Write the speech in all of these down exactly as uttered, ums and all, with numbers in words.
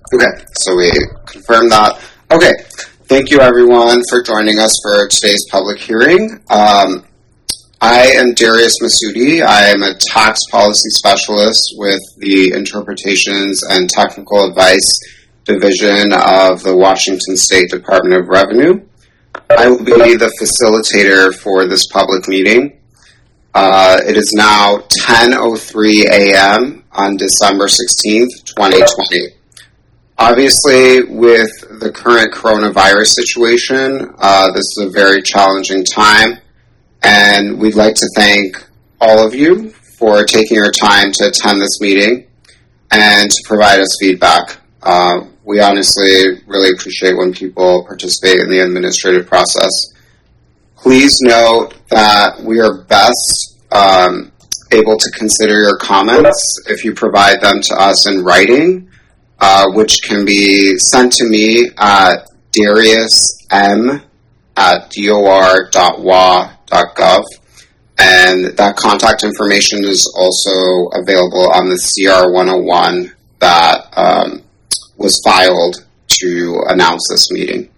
Okay, so we confirmed that. Okay, thank you everyone for joining us for today's public hearing. Um, I am Darius Masudi. I am a tax policy specialist with the Interpretations and Technical Advice Division of the Washington State Department of Revenue. I will be the facilitator for this public meeting. Uh, it is now ten oh three a.m. on December sixteenth, twenty twenty. Obviously, with the current coronavirus situation, uh, this is a very challenging time, and we'd like to thank all of you for taking your time to attend this meeting and to provide us feedback. Uh, we honestly really appreciate when people participate in the administrative process. Please note that we are best um, able to consider your comments if you provide them to us in writing, uh, which can be sent to me at dariusm at dor dot w a dot gov. And that contact information is also available on the C R one oh one that um, was filed to announce this meeting.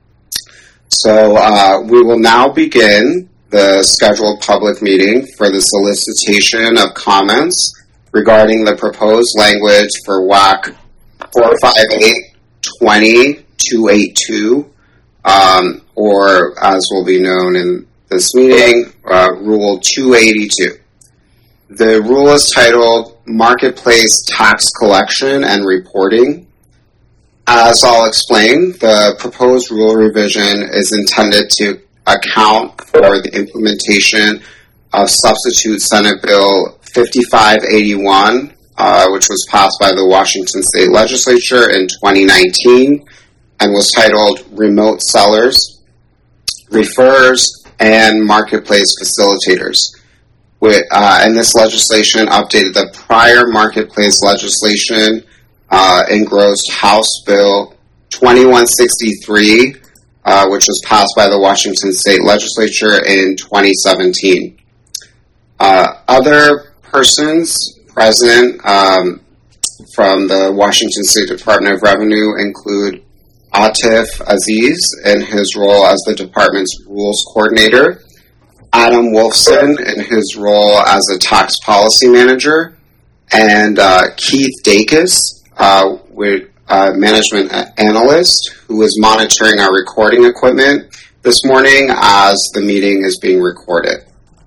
So uh, we will now begin the scheduled public meeting for the solicitation of comments regarding the proposed language for W A C four five eight twenty two eighty-two, um, or as will be known in this meeting, uh, Rule two eighty-two. The rule is titled Marketplace Tax Collection and Reporting. As I'll explain, the proposed rule revision is intended to account for the implementation of Substitute Senate Bill fifty-five eighty-one, uh, which was passed by the Washington State Legislature in twenty nineteen and was titled Remote Sellers, Refers, and Marketplace Facilitators. With, uh, and this legislation updated the prior marketplace legislation uh, engrossed House Bill twenty-one sixty-three, uh, which was passed by the Washington State Legislature in twenty seventeen. Uh, other persons present um, from the Washington State Department of Revenue include Atif Aziz in his role as the department's rules coordinator, Adam Wolfson in his role as a tax policy manager, and uh, Keith Dacus, uh, with, uh, management analyst, who is monitoring our recording equipment this morning as the meeting is being recorded.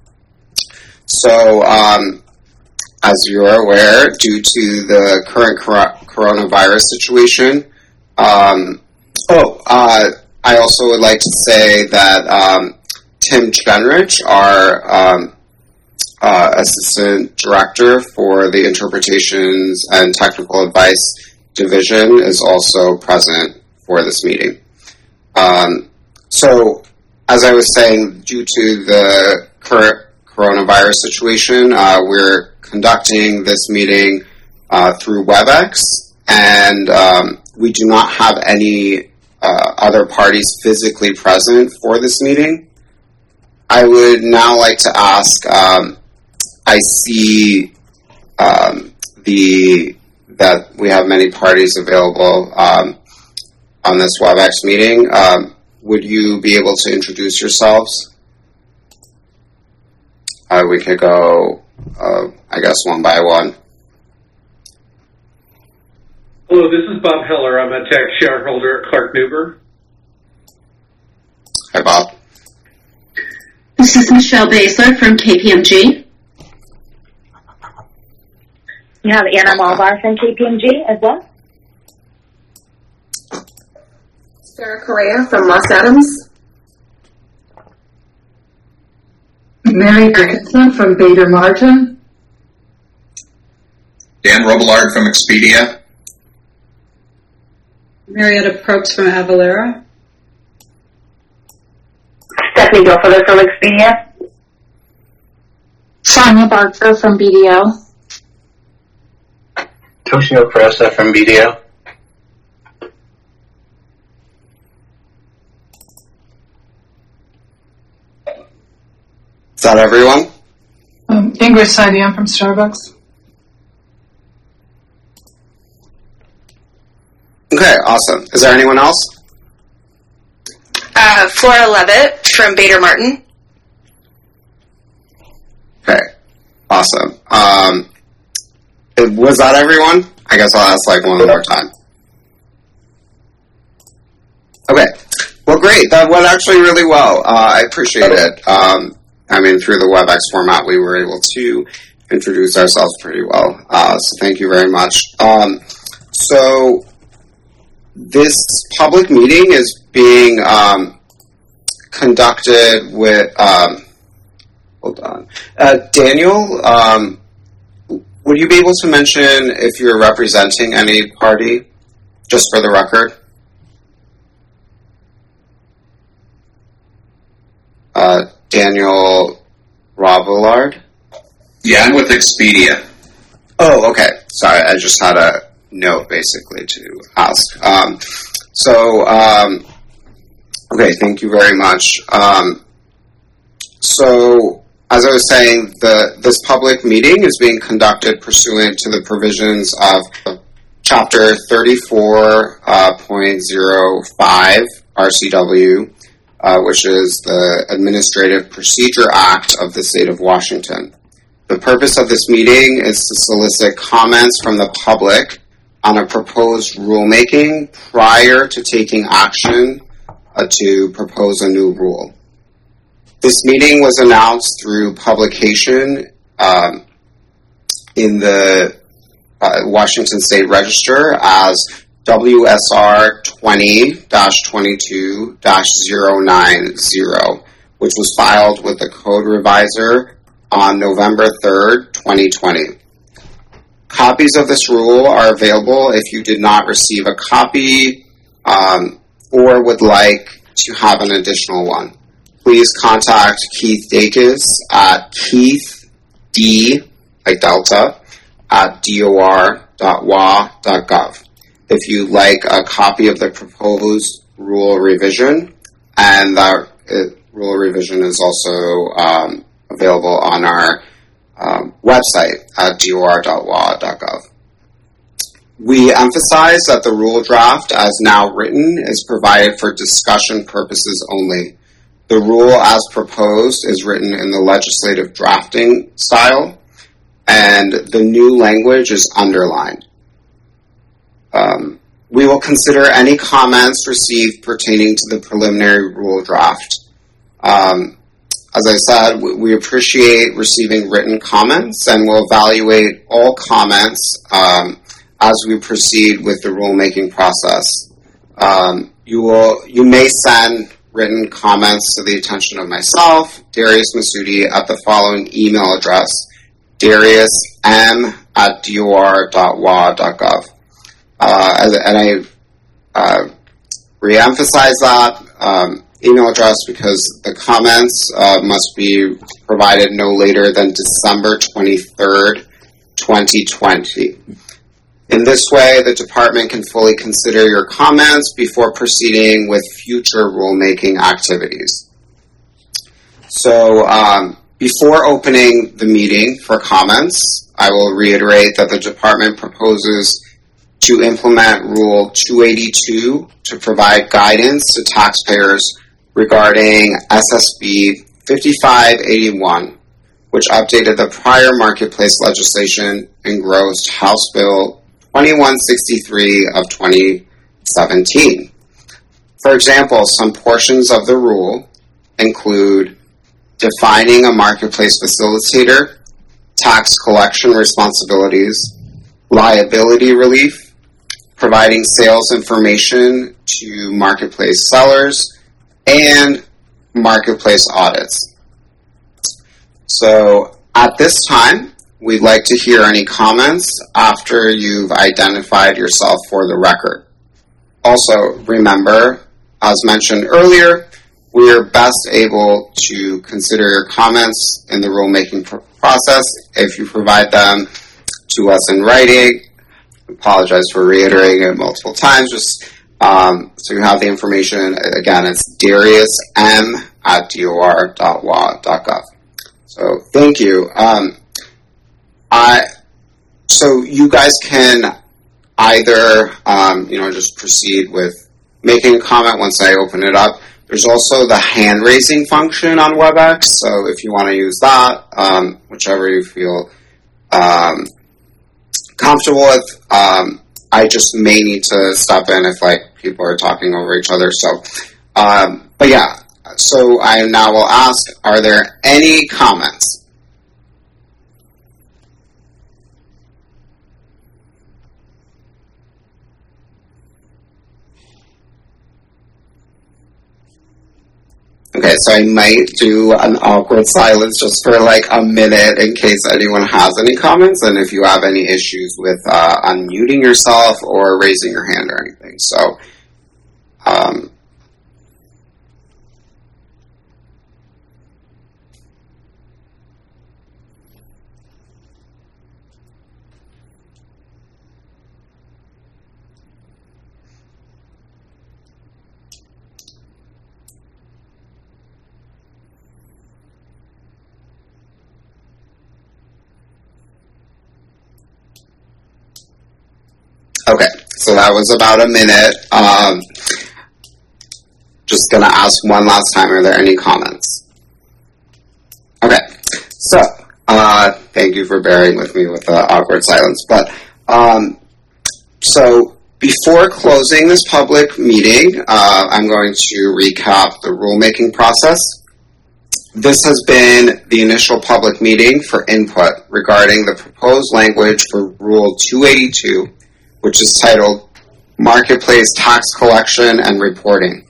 So, um, as you are aware, due to the current cor- coronavirus situation, um, oh, uh, I also would like to say that um, Tim Genrich, our um, uh, Assistant Director for the Interpretations and Technical Advice Division, is also present for this meeting. Um, so, as I was saying, due to the current coronavirus situation, uh, we're conducting this meeting uh, through WebEx, and um, we do not have any uh, other parties physically present for this meeting. I would now like to ask, um, I see um, the that we have many parties available um, on this WebEx meeting. Um, would you be able to introduce yourselves? Uh, we could go, uh, I guess, one by one. Hello, this is Bob Heller. I'm a tax shareholder at Clark Newber. Hi, Bob. This is Michelle Basler from K P M G. You have Anna Malvar from K P M G as well. Sarah Correa from Moss Adams. Mary Dickinson from Bader Martin. Dan Robillard from Expedia. Marietta Probst from Avalara. Stephanie Gilfilter from Expedia. Sonia Barker from B D O. Toshio Cressa from B D O. Is that everyone? Um, Ingrid Saidian from Starbucks. Okay, awesome. Is there anyone else? Uh, Flora Levitt from Bader Martin. Okay, awesome. Um, was that everyone? I guess I'll ask like one more time. Okay. Well, great. That went actually really well. Uh, I appreciate it. Um, I mean, through the WebEx format, we were able to introduce ourselves pretty well. Uh, so thank you very much. Um, so this public meeting is being um, conducted with, um, hold on. Uh, Daniel, um, would you be able to mention if you're representing any party, just for the record? Uh, Daniel Ravillard? Yeah, I'm with Expedia. Oh, okay. Sorry, I just had a note basically to ask. Um, so, um, okay, thank you very much. Um, so, as I was saying, the this public meeting is being conducted pursuant to the provisions of Chapter thirty-four point oh five R C W, uh, which is the Administrative Procedure Act of the State of Washington. The purpose of this meeting is to solicit comments from the public on a proposed rulemaking prior to taking action uh, to propose a new rule. This meeting was announced through publication um, in the uh, Washington State Register as W S R twenty dash twenty-two dash zero nine zero, which was filed with the Code Reviser on November third, twenty twenty. Copies of this rule are available if you did not receive a copy um, or would like to have an additional one. Please contact Keith Dacus at Keith D, like Delta, at D O R dot W A dot gov if you'd like a copy of the proposed rule revision, and that uh, rule revision is also um, available on our um, website at D O R dot W A dot gov. We emphasize that the rule draft as now written is provided for discussion purposes only. The rule as proposed is written in the legislative drafting style, and the new language is underlined. Um, we will consider any comments received pertaining to the preliminary rule draft. Um, as I said, we, we appreciate receiving written comments, and we'll evaluate all comments um, as we proceed with the rulemaking process. Um, you will, you may send written comments to the attention of myself, Darius Masudi, at the following email address, dariusm at D O R dot W A dot gov. Uh, and I uh, re-emphasize that um, email address because the comments uh, must be provided no later than December twenty-third, twenty twenty. In this way, the department can fully consider your comments before proceeding with future rulemaking activities. So, um, before opening the meeting for comments, I will reiterate that the department proposes to implement Rule two eighty-two to provide guidance to taxpayers regarding S S B fifty-five eighty-one, which updated the prior marketplace legislation engrossed House Bill twenty-one sixty-three of twenty seventeen. For example, some portions of the rule include defining a marketplace facilitator, tax collection responsibilities, liability relief, providing sales information to marketplace sellers, and marketplace audits. So at this time, we'd like to hear any comments after you've identified yourself for the record. Also, remember, as mentioned earlier, we are best able to consider your comments in the rulemaking pr- process if you provide them to us in writing. I apologize for reiterating it multiple times, just um, so you have the information. Again, it's dariusm at D O R dot W A dot gov. So thank you. Um, I, so you guys can either, um, you know, just proceed with making a comment once I open it up. There's also the hand-raising function on WebEx, so if you want to use that, um, whichever you feel um, comfortable with. Um, I just may need to step in if, like, people are talking over each other. So, um, but yeah, so I now will ask, are there any comments? Okay, so I might do an awkward silence just for like a minute in case anyone has any comments, and if you have any issues with uh, unmuting yourself or raising your hand or anything. So, um, okay, so that was about a minute. Um, just going to ask one last time, are there any comments? Okay, so uh, thank you for bearing with me with the awkward silence. But um, so before closing this public meeting, uh, I'm going to recap the rulemaking process. This has been the initial public meeting for input regarding the proposed language for Rule two eighty-two, which is titled Marketplace Tax Collection and Reporting.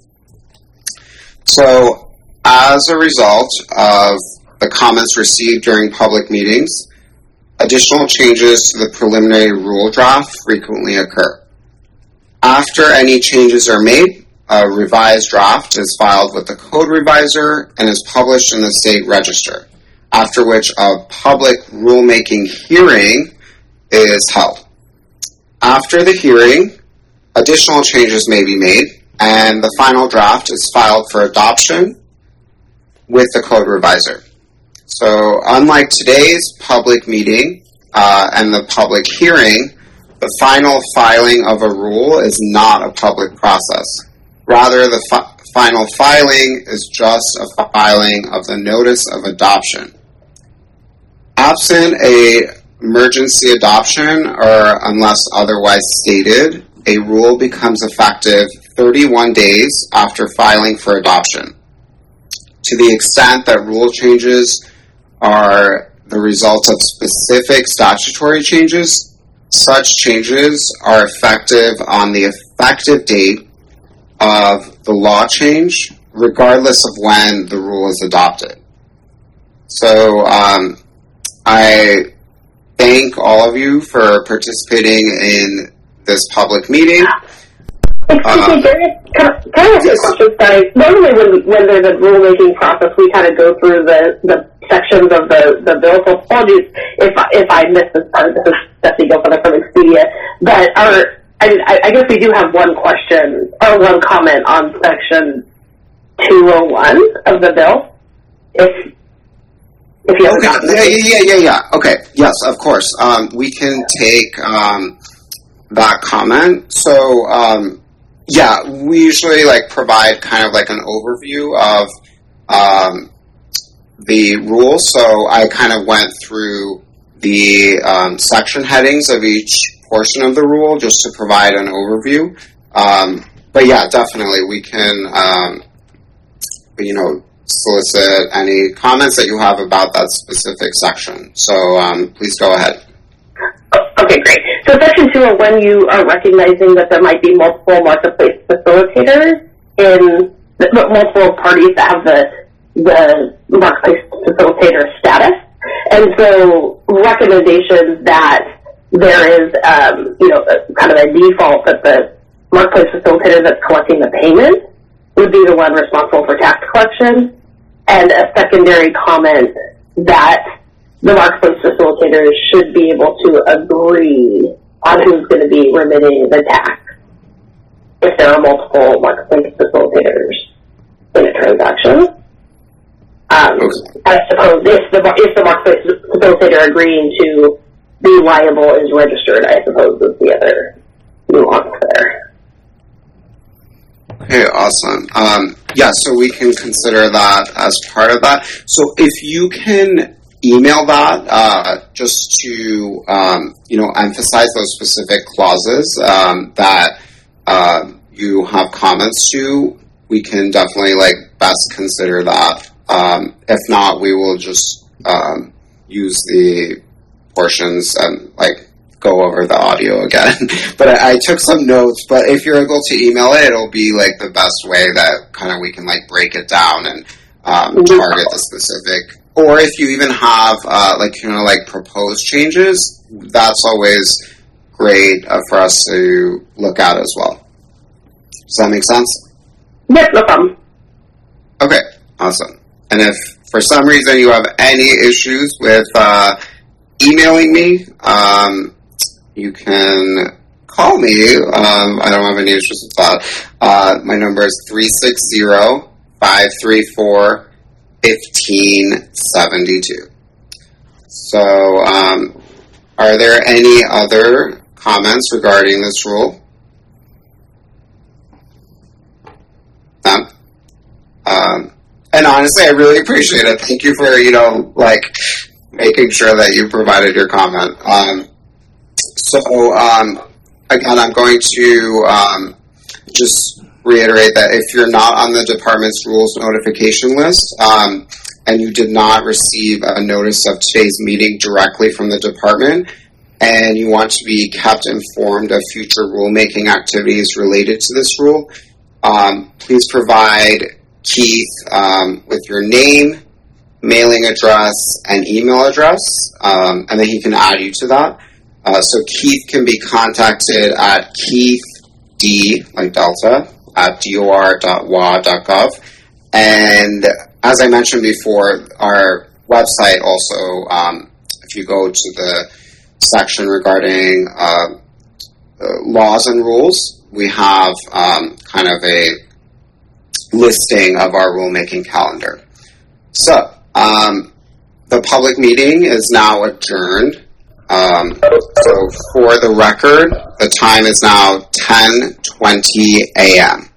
So, as a result of the comments received during public meetings, additional changes to the preliminary rule draft frequently occur. After any changes are made, a revised draft is filed with the code reviser and is published in the state register, after which a public rulemaking hearing is held. After the hearing, additional changes may be made, and the final draft is filed for adoption with the code reviser. So, unlike today's public meeting uh, and the public hearing, the final filing of a rule is not a public process. Rather, the fi- final filing is just a filing of the notice of adoption. Absent a emergency adoption, or unless otherwise stated, a rule becomes effective thirty-one days after filing for adoption. To the extent that rule changes are the result of specific statutory changes, such changes are effective on the effective date of the law change, regardless of when the rule is adopted. So, um, I thank all of you for participating in this public meeting. Excuse uh, me, Darius, can, I- can I ask you a question? Sorry. Normally when, we, when there's a rulemaking process, we kind of go through the, the sections of the, the bill, so apologies if, I- if I missed this part. This is Stephanie Gilpin from Expedia. But our, I, I guess we do have one question, or one comment on section two oh one of the bill. If If you have okay, gotten yeah, it. yeah, yeah, yeah. Okay, yes, of course. Um, we can take um, that comment. So, um, yeah, we usually like provide kind of like an overview of um, the rules. So I kind of went through the um, section headings of each portion of the rule just to provide an overview. Um, but yeah, definitely we can, um, you know, solicit any comments that you have about that specific section. So um, please go ahead. Okay, great. So section two oh one, you are recognizing that there might be multiple marketplace facilitators in the, multiple parties that have the the marketplace facilitator status, and so recommendations that there is, um, you know, kind of a default that the marketplace facilitator that's collecting the payment would be the one responsible for tax collection, and a secondary comment that the marketplace facilitators should be able to agree on who's going to be remitting the tax if there are multiple marketplace facilitators in a transaction. Um, Okay. I suppose if the if the marketplace facilitator agreeing to be liable is registered, I suppose is the other nuance there. Okay, awesome. Um, yeah, so we can consider that as part of that. So if you can email that uh, just to, um, you know, emphasize those specific clauses um, that uh, you have comments to, we can definitely, like, best consider that. Um, if not, we will just um, use the portions and, like, go over the audio again. But I, I took some notes, but if you're able to email it, it'll be, like, the best way that kind of we can, like, break it down and um, target the specific. Or if you even have, uh, like, you know, like, proposed changes, that's always great uh, for us to look at as well. Does that make sense? Yes, no problem. Okay, awesome. And if for some reason you have any issues with uh, emailing me, um, you can call me. Um, I don't have any issues with that. Uh, my number is three six zero, five three four, fifteen seventy-two. So, um, are there any other comments regarding this rule? No? Um, and honestly, I really appreciate it. Thank you for, you know, like, making sure that you provided your comment. Um, so, um, again, I'm going to um, just reiterate that if you're not on the department's rules notification list, um, and you did not receive a notice of today's meeting directly from the department, and you want to be kept informed of future rulemaking activities related to this rule, um, please provide Keith um, with your name, mailing address, and email address, um, and then he can add you to that. Uh, so Keith can be contacted at Keith D, like Delta, at D O R dot W A dot gov. And as I mentioned before, our website also, um, if you go to the section regarding uh, uh, laws and rules, we have um, kind of a listing of our rulemaking calendar. So, um, the public meeting is now adjourned. Um, so for the record, the time is now ten twenty a.m.